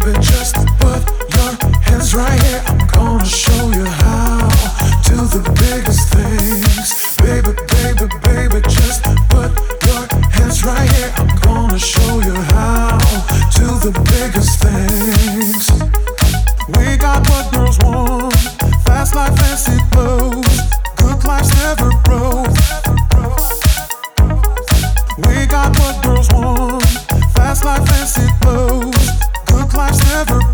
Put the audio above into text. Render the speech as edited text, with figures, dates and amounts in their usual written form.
baby, just put your hands right here. I'm gonna show you how to the biggest things. Baby, baby, baby, just put your hands right here. I'm gonna show you how to the biggest things. We got what girls want, fast life, fancy clothes, good life's never broke. We got what girls want, fast life, fancy clothes, good life's never broke.